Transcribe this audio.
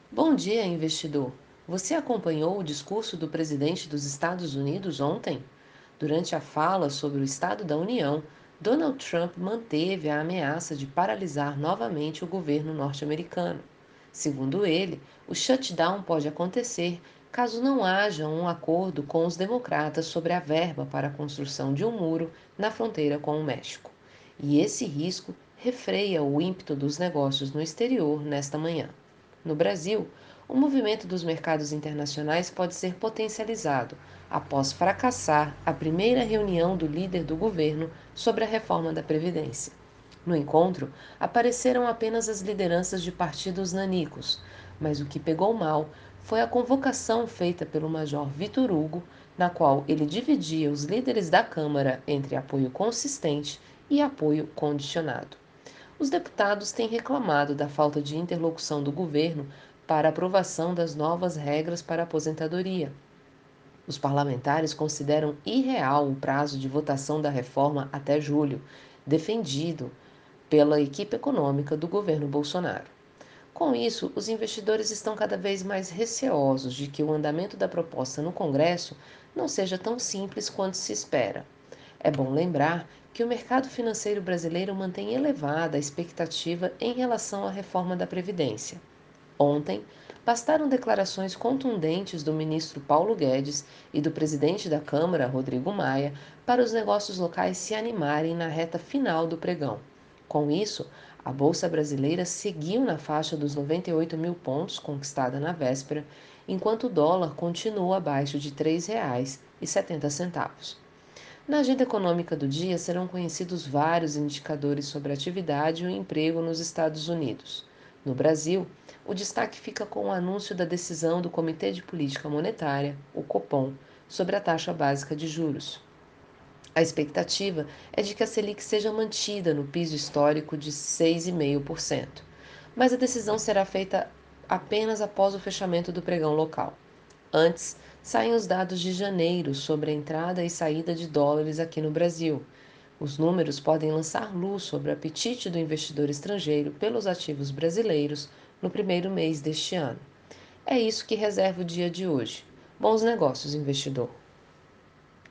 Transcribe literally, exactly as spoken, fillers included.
Bom dia, investidor. Você acompanhou o discurso do presidente dos Estados Unidos ontem? Durante a fala sobre o Estado da União, Donald Trump manteve a ameaça de paralisar novamente o governo norte-americano. Segundo ele, o shutdown pode acontecer caso não haja um acordo com os democratas sobre a verba para a construção de um muro na fronteira com o México. E esse risco refreia o ímpeto dos negócios no exterior nesta manhã. No Brasil, o movimento dos mercados internacionais pode ser potencializado após fracassar a primeira reunião do líder do governo sobre a reforma da Previdência. No encontro, apareceram apenas as lideranças de partidos nanicos, mas o que pegou mal foi a convocação feita pelo Major Vitor Hugo, na qual ele dividia os líderes da Câmara entre apoio consistente e apoio condicionado. Os deputados têm reclamado da falta de interlocução do governo para a aprovação das novas regras para a aposentadoria. Os parlamentares consideram irreal o prazo de votação da reforma até julho, defendido pela equipe econômica do governo Bolsonaro. Com isso, os investidores estão cada vez mais receosos de que o andamento da proposta no Congresso não seja tão simples quanto se espera. É bom lembrar que o mercado financeiro brasileiro mantém elevada a expectativa em relação à reforma da Previdência. Ontem, bastaram declarações contundentes do ministro Paulo Guedes e do presidente da Câmara, Rodrigo Maia, para os negócios locais se animarem na reta final do pregão. Com isso, a Bolsa Brasileira seguiu na faixa dos noventa e oito mil pontos conquistada na véspera, enquanto o dólar continua abaixo de três reais e setenta centavos. Na agenda econômica do dia serão conhecidos vários indicadores sobre a atividade e o emprego nos Estados Unidos. No Brasil, o destaque fica com o anúncio da decisão do Comitê de Política Monetária, o Copom, sobre a taxa básica de juros. A expectativa é de que a Selic seja mantida no piso histórico de seis vírgula cinco por cento, mas a decisão será feita apenas após o fechamento do pregão local. Antes, saem os dados de janeiro sobre a entrada e saída de dólares aqui no Brasil. Os números podem lançar luz sobre o apetite do investidor estrangeiro pelos ativos brasileiros no primeiro mês deste ano. É isso que reserva o dia de hoje. Bons negócios, investidor!